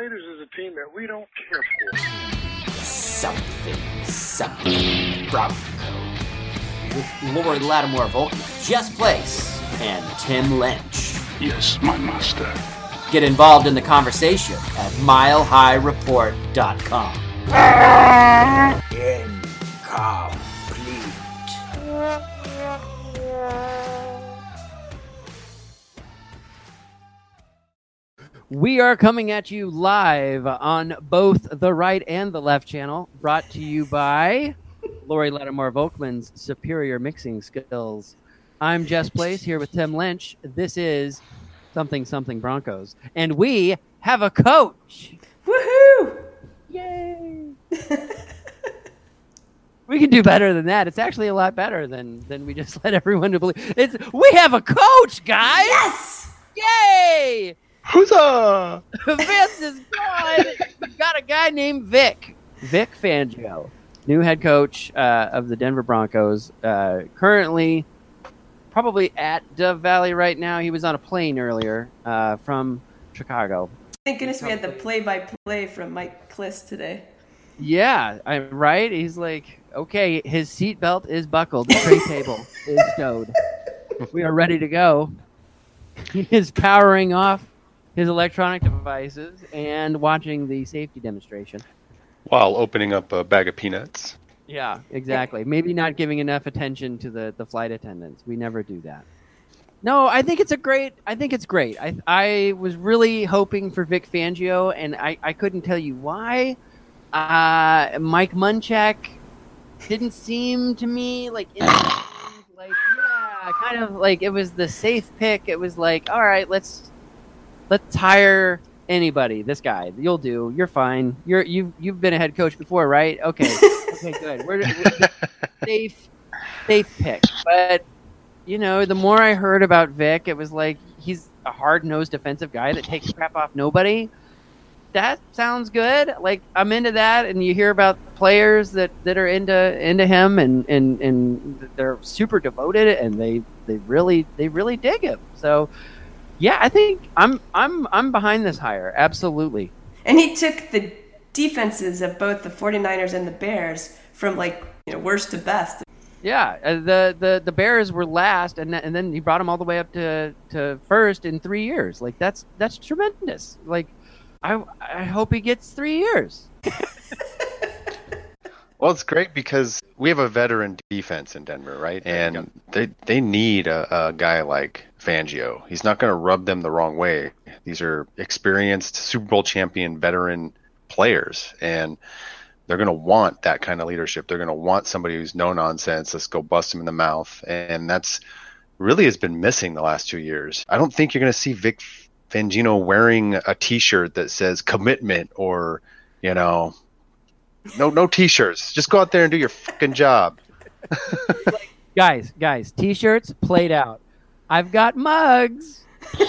Raiders is a team that we don't care for. Something Bronco with Lori Lattimore Volkman, Jess Place, and Tim Lynch. Yes, my master. Get involved in the conversation at milehighreport.com. Incomplete. We are coming at you live on both the right and the left channel, brought to you by Lori Lattimore Volkman's superior mixing skills. I'm Jess Place here with Tim Lynch. This is Something Broncos. And we have a coach. Woohoo! Yay! We can do better than that. It's actually a lot better than we just let everyone to believe. We have a coach, guys! Yes! Yay! Huzzah! Vince is gone. We've got a guy named Vic Fangio, new head coach of the Denver Broncos. Currently, probably at Dove Valley right now. He was on a plane earlier from Chicago. Thank goodness we had the play-by-play from Mike Kliss today. Yeah, I'm right. He's like, okay, his seatbelt is buckled. The tray table is stowed. We are ready to go. He is powering off his electronic devices and watching the safety demonstration. While opening up a bag of peanuts. Yeah, exactly. Maybe not giving enough attention to the flight attendants. We never do that. No, I think it's great. I was really hoping for Vic Fangio, and I couldn't tell you why. Mike Munchak didn't seem to me like kind of like it was the safe pick. It was like, all right, let's hire anybody. This guy, you'll do. You're fine. You've been a head coach before, right? Okay, good. We're safe pick. But the more I heard about Vic, it was like he's a hard-nosed defensive guy that takes crap off nobody. That sounds good. Like, I'm into that. And you hear about players that are into him and they're super devoted and they really dig him. So yeah, I think I'm behind this hire. Absolutely. And he took the defenses of both the 49ers and the Bears from worst to best. Yeah, the Bears were last, and then he brought them all the way up to first in 3 years. Like that's tremendous. Like I hope he gets 3 years. Well, it's great because we have a veteran defense in Denver, right? And they need a guy like Fangio. He's not going to rub them the wrong way. These are experienced Super Bowl champion veteran players, and they're going to want that kind of leadership. They're going to want somebody who's no nonsense. Let's go bust him in the mouth. And that's really has been missing the last 2 years. I don't think you're going to see Vic Fangio wearing a T-shirt that says commitment or, no T-shirts. Just go out there and do your fucking job. Guys, T-shirts played out. I've got mugs.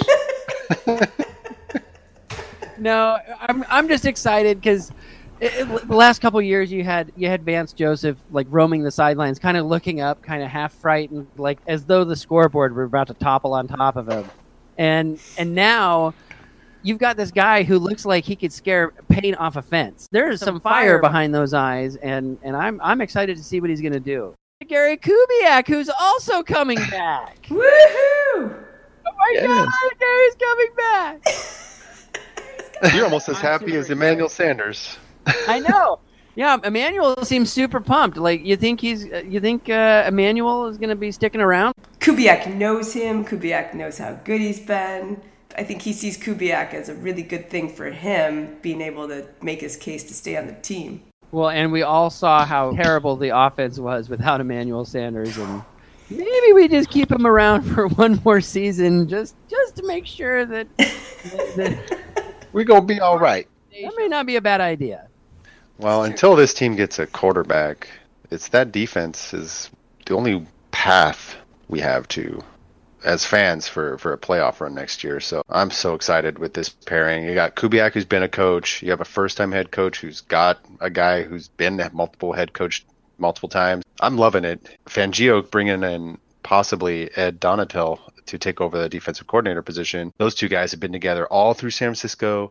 No, I'm just excited because the last couple of years you had Vance Joseph like roaming the sidelines, kind of looking up, kind of half frightened, like as though the scoreboard were about to topple on top of him. And now you've got this guy who looks like he could scare paint off a fence. There's some fire behind those eyes, and I'm excited to see what he's going to do. Gary Kubiak, who's also coming back. Woohoo! Oh my God, Gary's coming back. You're almost as happy as Emmanuel Sanders. I know. Yeah, Emmanuel seems super pumped. Like, you think Emmanuel is going to be sticking around? Kubiak knows him. Kubiak knows how good he's been. I think he sees Kubiak as a really good thing for him, being able to make his case to stay on the team. Well, and we all saw how terrible the offense was without Emmanuel Sanders, and maybe we just keep him around for one more season just to make sure that we're going to be all right. That may not be a bad idea. Well, until this team gets a quarterback, it's that defense is the only path we have to, as fans, for a playoff run next year. So I'm so excited with this pairing. You got Kubiak, who's been a coach. You have a first-time head coach who's got a guy who's been a multiple head coach multiple times. I'm loving it. Fangio bringing in possibly Ed Donatel to take over the defensive coordinator position. Those two guys have been together all through San Francisco,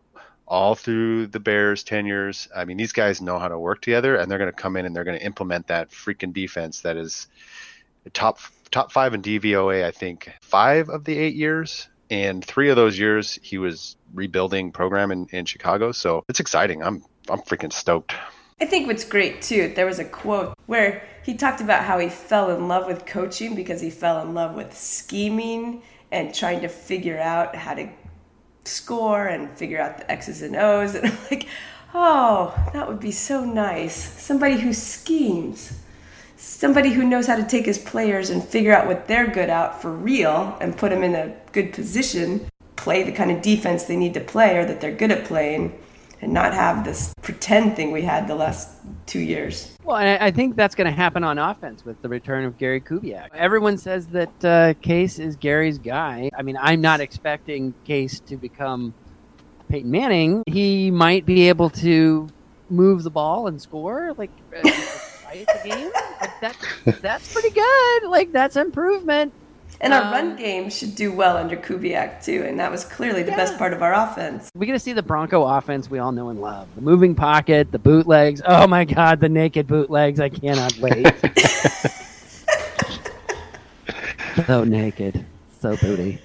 all through the Bears tenures. I mean, these guys know how to work together, and they're going to come in and they're going to implement that freaking defense that is top 5 in DVOA, I think 5 of the 8 years. And 3 of those years he was rebuilding program in Chicago. So it's exciting. I'm freaking stoked. I think what's great too, there was a quote where he talked about how he fell in love with coaching because he fell in love with scheming and trying to figure out how to score and figure out the X's and O's. And I'm like, oh, that would be so nice. Somebody who schemes. Somebody who knows how to take his players and figure out what they're good at for real and put them in a good position, play the kind of defense they need to play or that they're good at playing, and not have this pretend thing we had the last 2 years. Well, and I think that's going to happen on offense with the return of Gary Kubiak. Everyone says that Case is Gary's guy. I mean, I'm not expecting Case to become Peyton Manning. He might be able to move the ball and score, like right at the game. But that's pretty good. Like, that's improvement. And our run game should do well under Kubiak, too. And that was clearly the best part of our offense. We're going to see the Bronco offense we all know and love. The moving pocket, the bootlegs. Oh, my God, the naked bootlegs. I cannot wait. So naked. So booty.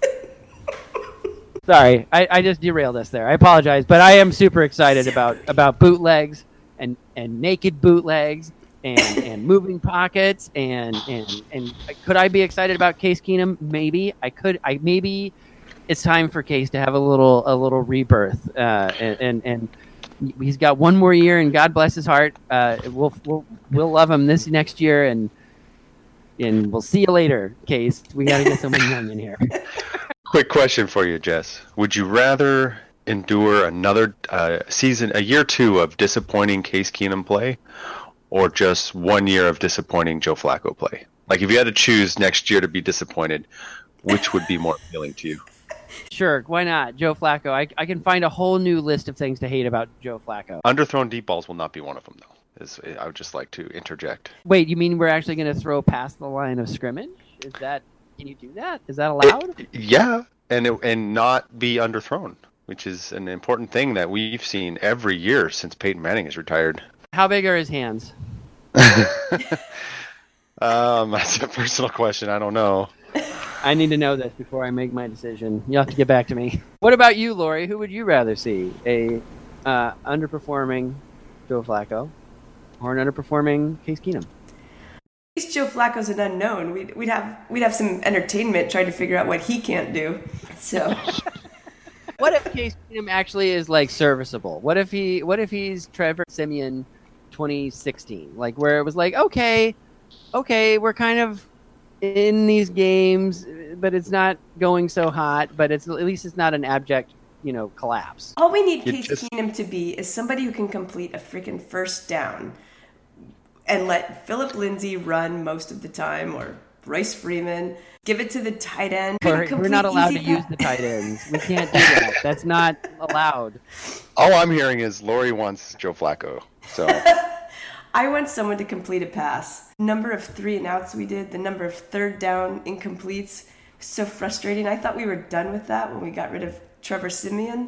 Sorry, I just derailed us there. I apologize. But I am super excited about bootlegs and naked bootlegs. And moving pockets and could I be excited about Case Keenum? Maybe I could. Maybe it's time for Case to have a little rebirth. And he's got one more year, and God bless his heart. We'll love him this next year, and we'll see you later, Case. We got to get someone young in here. Quick question for you, Jess. Would you rather endure another season, a year 2 of disappointing Case Keenum play, or just 1 year of disappointing Joe Flacco play? Like, if you had to choose next year to be disappointed, which would be more appealing to you? Sure, why not? Joe Flacco. I can find a whole new list of things to hate about Joe Flacco. Underthrown deep balls will not be one of them, though. I would just like to interject. Wait, you mean we're actually going to throw past the line of scrimmage? Can you do that? Is that allowed? Yeah, and not be underthrown, which is an important thing that we've seen every year since Peyton Manning has retired. How big are his hands? That's a personal question. I don't know. I need to know this before I make my decision. You'll have to get back to me. What about you, Lori? Who would you rather see? A underperforming Joe Flacco or an underperforming Case Keenum? At least Joe Flacco's an unknown. We'd have some entertainment trying to figure out what he can't do. So what if Case Keenum actually is like serviceable? What if he's Trevor Siemian 2016, like where it was like, okay, we're kind of in these games, but it's not going so hot, but at least it's not an abject, collapse. All we need Case Keenum to be is somebody who can complete a freaking first down and let Philip Lindsay run most of the time, or Royce Freeman. Give it to the tight end. We're not allowed to use the tight ends. We can't do that. That's not allowed. All I'm hearing is Lori wants Joe Flacco. So I want someone to complete a pass. The number of 3 and outs we did, the number of third down incompletes, so frustrating. I thought we were done with that when we got rid of Trevor Siemian.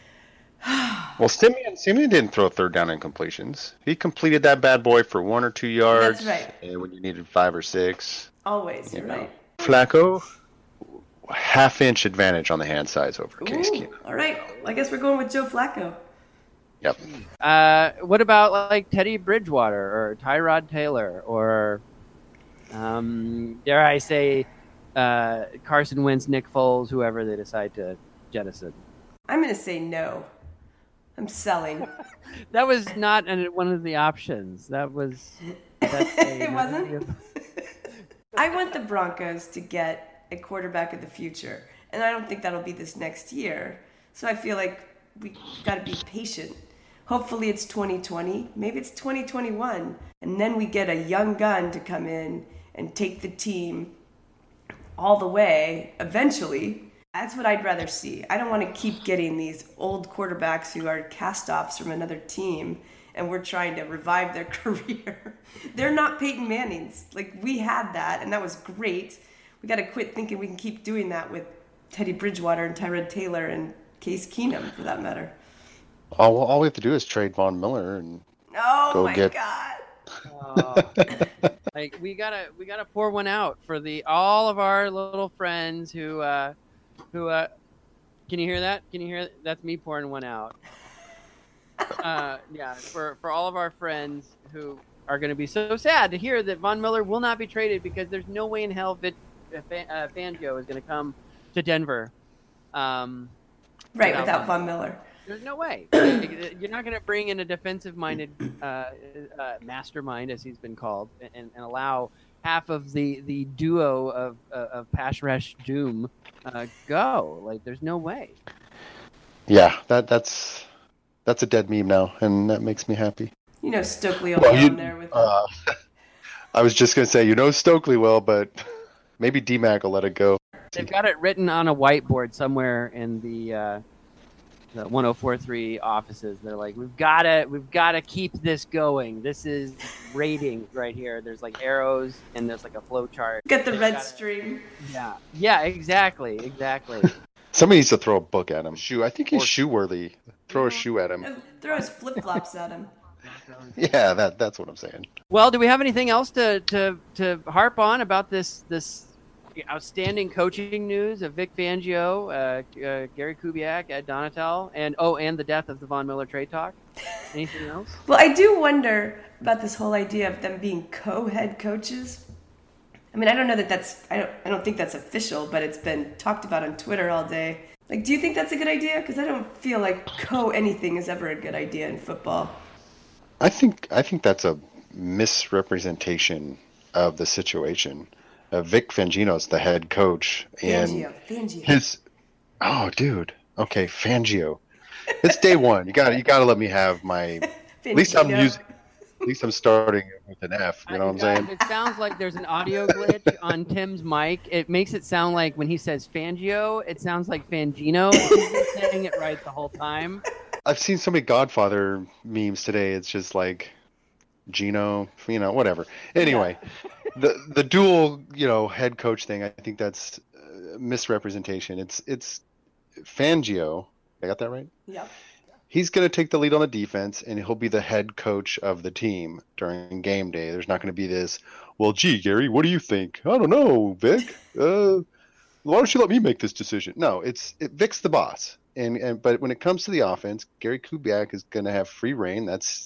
Well, Siemian didn't throw third down incompletions. He completed that bad boy for 1 or 2 yards. That's right. And when you needed 5 or 6. Always, you're right. Flacco, half-inch advantage on the hand size over Case Keenum. All right. I guess we're going with Joe Flacco. Yep. What about like Teddy Bridgewater or Tyrod Taylor or, dare I say, Carson Wentz, Nick Foles, whoever they decide to jettison? I'm going to say no. I'm selling. That was not one of the options. It wasn't? I want the Broncos to get a quarterback of the future, and I don't think that'll be this next year. So I feel like we got to be patient. Hopefully it's 2020. Maybe it's 2021. And then we get a young gun to come in and take the team all the way eventually. That's what I'd rather see. I don't want to keep getting these old quarterbacks who are cast-offs from another team and we're trying to revive their career. They're not Peyton Mannings. Like, we had that, and that was great. We got to quit thinking we can keep doing that with Teddy Bridgewater and Tyrod Taylor and Case Keenum, for that matter. All we have to do is trade Von Miller and Oh Go my get- God. Like we gotta pour one out for all of our little friends who can you hear that? Can you hear that's me pouring one out? Yeah, for all of our friends who are going to be so sad to hear that Von Miller will not be traded because there's no way in hell Fangio is going to come to Denver. Right, without Von Miller. There's no way. You're not going to bring in a defensive-minded mastermind, as he's been called, and allow half of the duo of Pass Rush Doom go. Like, there's no way. Yeah, that's a dead meme now, and that makes me happy. You know Stokely will be on there with I was just going to say, Stokely will, but maybe D-Mac will let it go. They've got it written on a whiteboard somewhere in the 1043 offices. They're like, we've got to keep this going. This is ratings right here. There's like arrows and there's like a flow chart. Get the red stream. Yeah, exactly. Somebody needs to throw a book at him. I think he's shoe worthy. Throw a shoe at him. Throw his flip-flops at him. Yeah, that's what I'm saying. Well, do we have anything else to harp on about this outstanding coaching news of Vic Fangio, Gary Kubiak, Ed Donatel, and the death of the Von Miller trade talk? Anything else? Well, I do wonder about this whole idea of them being co-head coaches. I mean, I don't know that I don't think that's official, but it's been talked about on Twitter all day. Like, do you think that's a good idea? Because I don't feel like co-anything is ever a good idea in football. I think that's a misrepresentation of the situation. Vic Fangio's the head coach, and Fangio. Okay, Fangio. It's day one. You got to let me have my. At least I'm starting with an F. You know what I'm saying? It sounds like there's an audio glitch on Tim's mic. It makes it sound like when he says Fangio, it sounds like Fangino. He's been saying it right the whole time. I've seen so many Godfather memes today. It's just like Gino, whatever. Anyway, the dual, head coach thing. I think that's misrepresentation. It's Fangio. I got that right? Yep. He's going to take the lead on the defense, and he'll be the head coach of the team during game day. There's not going to be this, well, gee, Gary, what do you think? I don't know, Vic. Why don't you let me make this decision? No, Vic's the boss. But when it comes to the offense, Gary Kubiak is going to have free reign. That's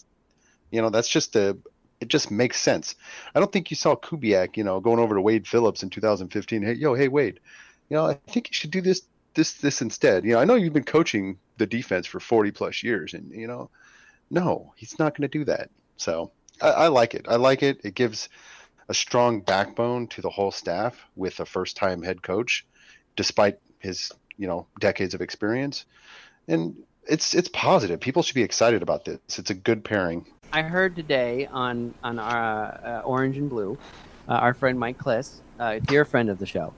it just makes sense. I don't think you saw Kubiak, going over to Wade Phillips in 2015. Hey, Wade, I think you should do this instead. I know you've been coaching the defense for 40 plus years, and no, he's not going to do that. So I like it. I like it. It gives a strong backbone to the whole staff with a first-time head coach, despite his decades of experience, and it's positive. People should be excited about this. It's a good pairing. I heard today on our Orange and Blue, our friend Mike Kliss, dear friend of the show.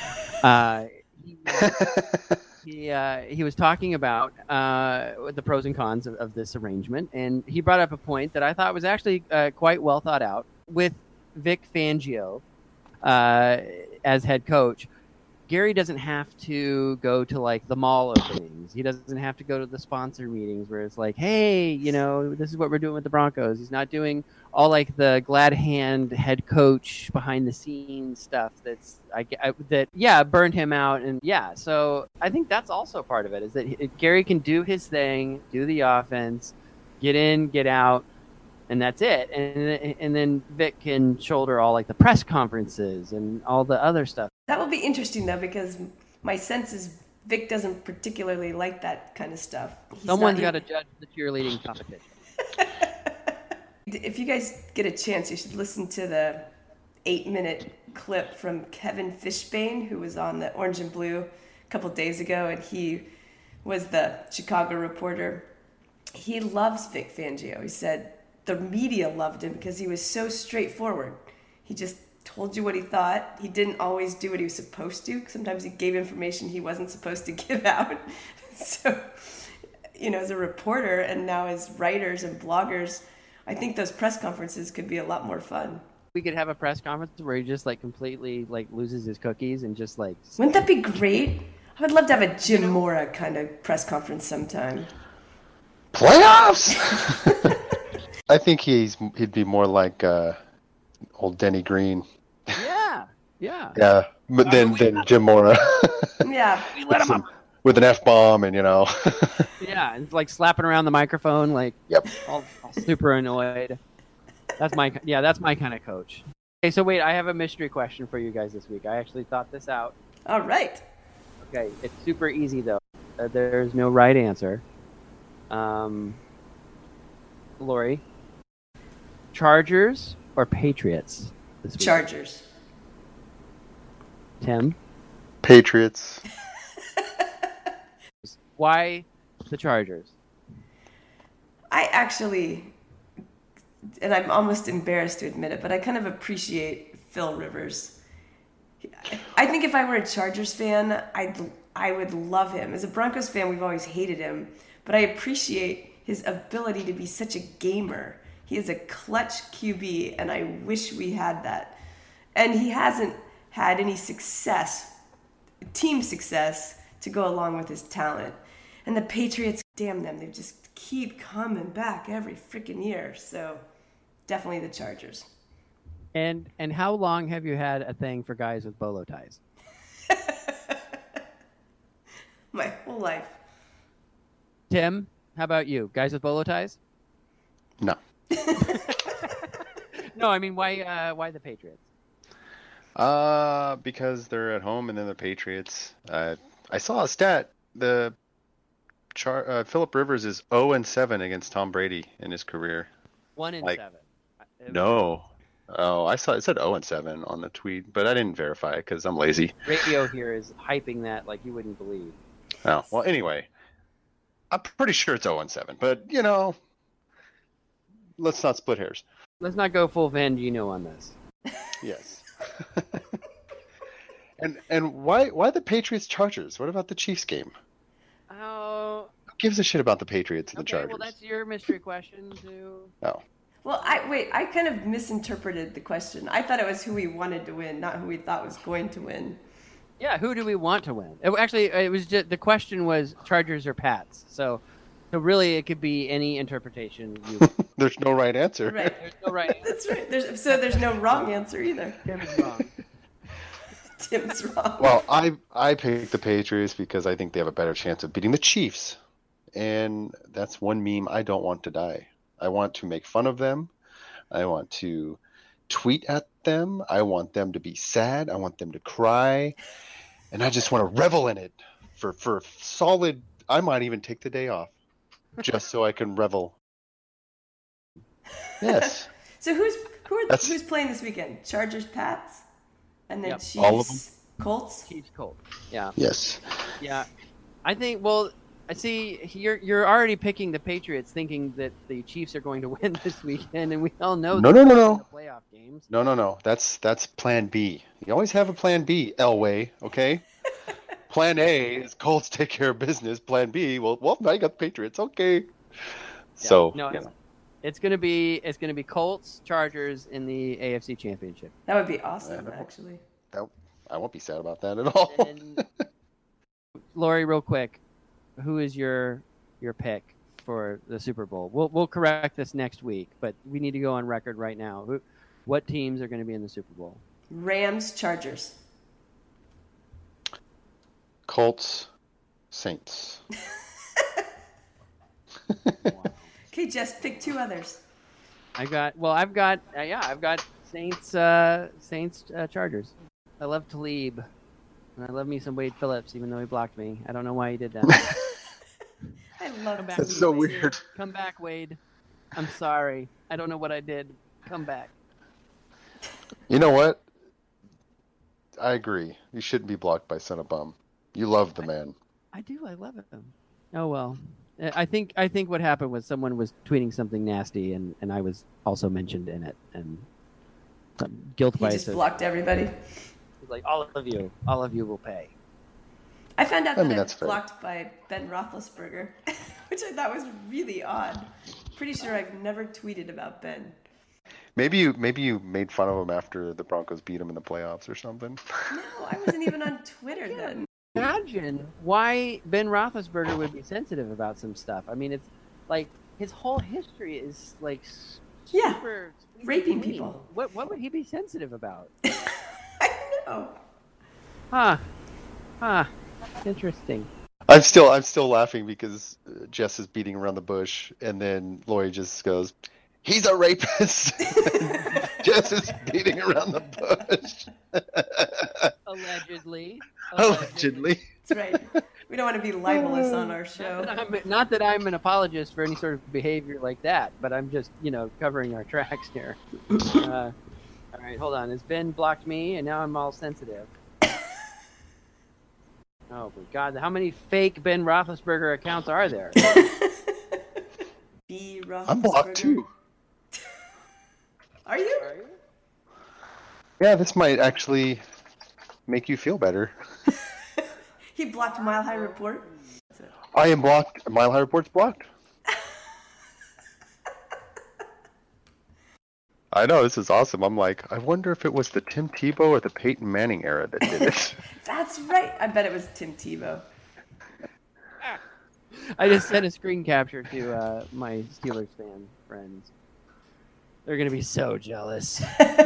He was talking about the pros and cons of this arrangement, and he brought up a point that I thought was actually quite well thought out. With Vic Fangio as head coach, Gary doesn't have to go to like the mall openings. He doesn't have to go to the sponsor meetings where it's like, hey, this is what we're doing with the Broncos. He's not doing all like the glad hand head coach behind the scenes stuff that burned him out. And so I think that's also part of it, is that Gary can do his thing, do the offense, get in, get out, and that's it. And then Vic can shoulder all like the press conferences and all the other stuff. That will be interesting though, because my sense is Vic doesn't particularly like that kind of stuff. Someone's got to judge the cheerleading competition. If you guys get a chance, you should listen to the 8-minute clip from Kevin Fishbane, who was on the Orange and Blue a couple days ago, and he was the Chicago reporter. He loves Vic Fangio. He said the media loved him because he was so straightforward. He just told you what he thought. He didn't always do what he was supposed to. Sometimes he gave information he wasn't supposed to give out. So, as a reporter and now as writers and bloggers, I think those press conferences could be a lot more fun. We could have a press conference where he just like completely like loses his cookies and just like... Wouldn't that be great? I would love to have a Jim Mora kind of press conference sometime. Playoffs. I think he'd be more like old Denny Green. Yeah. Yeah. Yeah, but then Jim Mora. Yeah. We let him up. With an F-bomb and Yeah, and like slapping around the microphone, like Yep. all super annoyed. That's my kind of coach. Okay, so wait, I have a mystery question for you guys this week. I actually thought this out. All right. Okay, it's super easy though. There's no right answer. Lori, Chargers or Patriots this week? Chargers. Tim, Patriots. why the Chargers? I actually, and I'm almost embarrassed to admit it, but I kind of appreciate Phil Rivers. I think if I were a Chargers fan, I would love him. As a Broncos fan, we've always hated him, but I appreciate his ability to be such a gamer. He is a clutch QB, and I wish we had that. And he hasn't had any success, team success, to go along with his talent. And the Patriots, damn them, they just keep coming back every freaking year. So definitely the Chargers. And how long have you had a thing for guys with bolo ties? My whole life. Tim, how about you? Guys with bolo ties? No. No, I mean why the Patriots? Because they're at home and then the Patriots. I saw a stat. The Philip Rivers is 0-7 against Tom Brady in his career. 1-7. No. Oh, I saw it said 0-7 on the tweet, but I didn't verify it because I'm lazy. Radio here is hyping that like you wouldn't believe. Oh, well, anyway, I'm pretty sure it's 0-7, but let's not split hairs. Let's not go full Van Gino on this. Yes. and why the Patriots Chargers? What about the Chiefs game? Oh. Who gives a shit about the Patriots and the Okay, Chargers? well that's your mystery question too. Oh. Well, I kind of misinterpreted the question. I thought it was who we wanted to win, not who we thought was going to win. Yeah, who do we want to win? It was just the question was Chargers or Pats. So really, it could be any interpretation. There's no right answer. Right. There's no right answer. That's right. There's no wrong answer either. Tim is wrong. Tim's wrong. Well, I picked the Patriots because I think they have a better chance of beating the Chiefs, and that's one meme I don't want to die. I want to make fun of them. I want to tweet at them. I want them to be sad. I want them to cry, and I just want to revel in it for solid. I might even take the day off just so I can revel. Yes. So who's playing this weekend? Chargers, Pats, and then Yep. Chiefs, All of them? Colts. Chiefs Colts. Yeah. Yes. Yeah. I think. Well, I see. You're already picking the Patriots, thinking that the Chiefs are going to win this weekend, and we all know. No. The playoff games. No. That's Plan B. You always have a Plan B, Elway. Okay. Plan A is Colts take care of business. Plan B, well, I got the Patriots. Okay. Yeah. So No, it's gonna be Colts Chargers in the AFC Championship. That would be awesome, actually. I won't be sad about that at all. And Lori, real quick, who is your pick for the Super Bowl? We'll correct this next week, but we need to go on record right now. What teams are going to be in the Super Bowl? Rams, Chargers. Colts, Saints. Wow. Okay, Jess, pick two others. I've got Saints Chargers. I love Talib, and I love me some Wade Phillips, even though he blocked me. I don't know why he did that. I love Come back. that. That's so weird. Come back, Wade. I'm sorry. I don't know what I did. Come back. You know what? I agree. You shouldn't be blocked by Son of Bum. You love the man. I do. I love him. Oh well. I think what happened was someone was tweeting something nasty, and I was also mentioned in it, and guilt He by just association. blocked everybody. He's like, all of you will pay. I found out I mean, that that's I'm fair. blocked by Ben Roethlisberger, which I thought was really odd. Pretty sure I've never tweeted about Ben. Maybe you made fun of him after the Broncos beat him in the playoffs or something. No, I wasn't even on Twitter then. Imagine why Ben Roethlisberger would be sensitive about some stuff. I mean, Like his whole history is like Yeah, super raping clean. people. What would he be sensitive about? I know. Huh. Interesting. I'm still laughing because Jess is beating around the bush, and then Lori just goes, "He's a rapist." Jess is beating around the bush. Allegedly. Allegedly. That's right. We don't want to be libelous on our show. Not that I'm an apologist for any sort of behavior like that, but I'm just, covering our tracks here. All right, hold on. Has Ben blocked me, and now I'm all sensitive. Oh, my God. How many fake Ben Roethlisberger accounts are there? B. Roethlisberger. I'm blocked too. Are you? Yeah, this might actually make you feel better. He blocked Mile High Report. I am blocked. Mile High Report's blocked. I know, this is awesome. I'm like, I wonder if it was the Tim Tebow or the Peyton Manning era that did it. That's right. I bet it was Tim Tebow. I just sent a screen capture to my Steelers fan friends. They're going to be so jealous.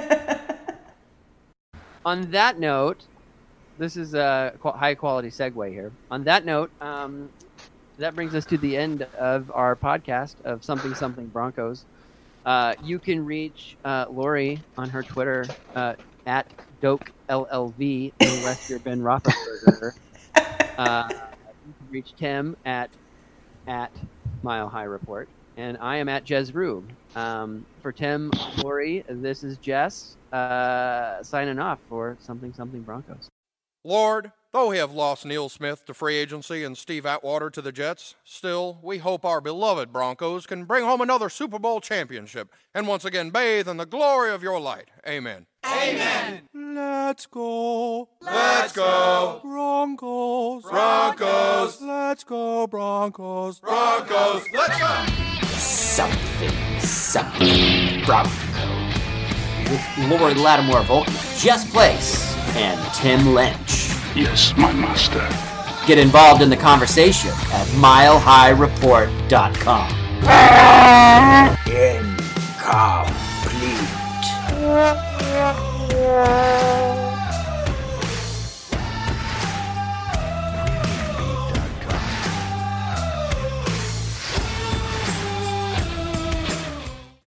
On that note, this is a high-quality segue here. On that note, that brings us to the end of our podcast of Something Something Broncos. You can reach Lori on her Twitter at DokeLLV unless you're Ben Roethlisberger. You can reach Tim at Mile High Report. And I am at Jez Rube. For Tim, Lori, this is Jess signing off for Something Something Broncos. Lord, though we have lost Neil Smith to free agency and Steve Atwater to the Jets, still, we hope our beloved Broncos can bring home another Super Bowl championship and once again bathe in the glory of your light. Amen. Amen. Let's go. Let's go. Broncos. Broncos. Let's go, Broncos. Broncos. Let's go. Something Bronco. With Lori Lattimore Volkman, Jess Place, and Tim Lynch. Yes, my master. Get involved in the conversation at milehighReport.com. Incomplete.